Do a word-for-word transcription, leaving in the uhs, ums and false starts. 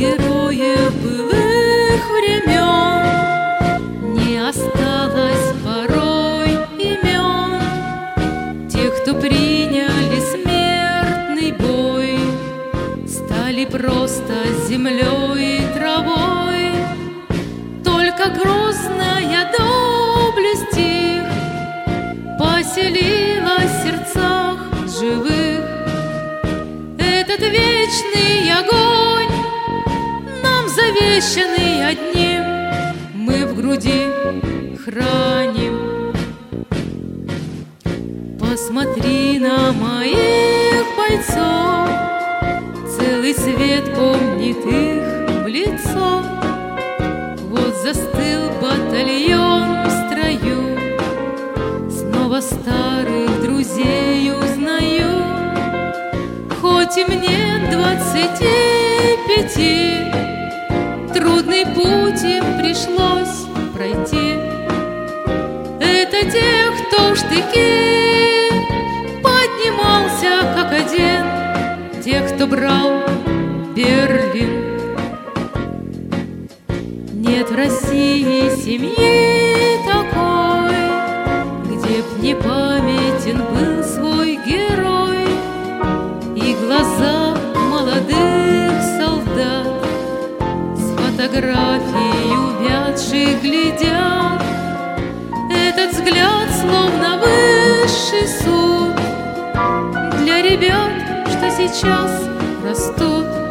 героев былых времен не осталось порой имен. Тех, кто приняли смертный бой, стали просто землей и травой. Только грозная доблесть их поселилась в сердцах живых. Этот вечный огонь, нам завещанный одним, мы в груди храним. Посмотри на моих бойцов, целый свет помнит их в лицо. Вот застыл батальон в строю, снова старых друзей узнаю. Хоть и мне двадцати пяти, трудный путь им пришлось пройти. Это тех, кто в штыки поднимался как один, тех, кто брал Берлин. Нет в России семьи такой, где б не памятен был свой герой. И глаза молодых солдат с фотографий увядших глядят. Этот взгляд словно высший суд для ребят, что сейчас растут.